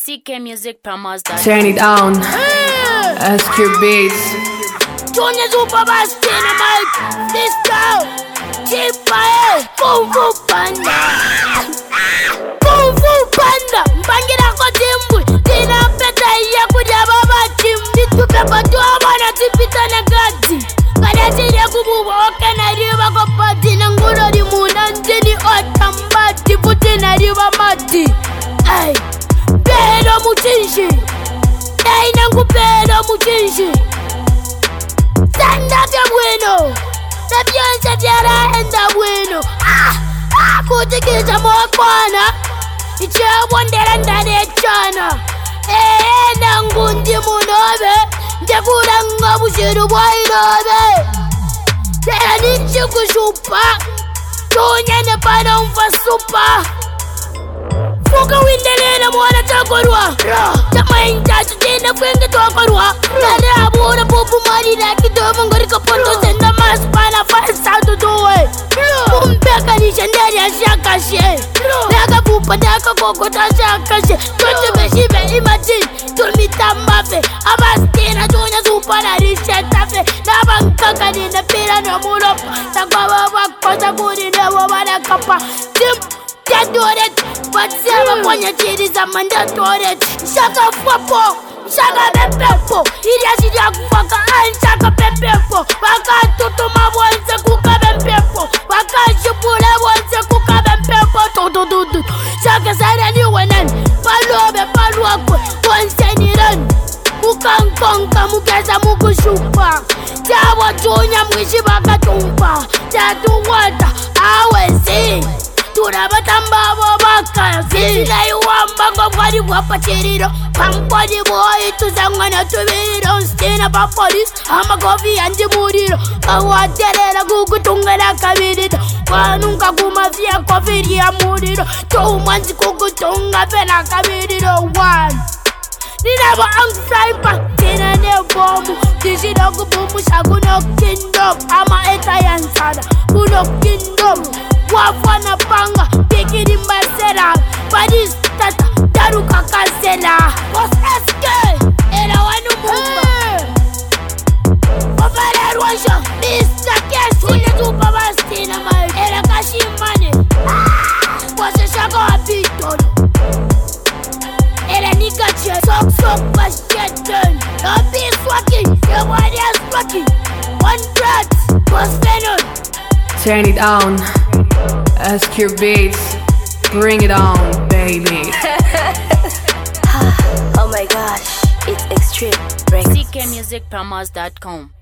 ckmusicpromos.com. Turn it on. SQ Beats. Junior Super Bastina, Mike. This girl. Chipa, Kung Fu Panda. Kung Fu Panda. Mbangira kwa timbu. Tina peta iya kujaba batimbi. Tupepa tuwa tipita na gati. Kadati ya kubuwa oke na riba kwa pati. Nanguro di muna ntini otambati. Puti na riba mati. Ay. Pero muchinshi. Ay nangu pero muchinshi. Stand up ya bueno. Na Beyonce tiara enda bueno. Kutikisa mokwana. Iche wondera ndane chana. Nangundi munobe. Njekuranga bushiru bwairobe. Tera ninchi kushupa. Tunyene pana umfasupa. Fuka windelena mwana chakorwa. Chama inchachu jina kwenge tokorwa. Nale abura popu marina kidomo ngorika poto senda maspana fast how to do it. Kumpeka ni shenderi ya shakashe. Naka pupa daka kokota shakashe. Choche beshibe imagine. Turmita mafe. Abastina jonya supana rishetafe. Nabankaka ni nepira na muropa. Takwa wakota kuri na wabana kapa. It, but seven when you did is a mandatory. Shut up, Popo, Shaka Pepo, Irias Faka and Shaka Pepo. Waka to my ones a cook up and Pepo. Waka you put a once a cook up and Pepo to Shaka said a new one and Palo, once any run. Mukan Konka Mukasa Mukushupa. Jawa Junior Mishibaka Tumpa. Jatu water, I will sing. Turabatamba wabaka Sila yuwamba ngomwari wapachiriro Pampodi boy tuzangana tubiriro Stina papolis Ama kofi andi muriro Kawaterera kukutungana kabiriro Wanunga kumafia kofiri ya muriro Tumanzi kukutunga pena kabiriro One Ninaba angstaipa Tina nebomu Tishida kubumu shakuno kingdom Ama eta yansada Kuno kingdom Wafana panga, pikiri mbasera Padis tata, daruka kansela Boss SK, era wanu mumba Ovara Rwasha, Mr. Cash Junior Super Bastina, era kashimane Wase shaka wapitolo Era nikache, sok basketon No peace walking, everybody else walking One brat, boss Venom Turn it on. SQ Beats. Bring it on, baby. Oh my gosh, it's extreme. ckmusicpromos.com.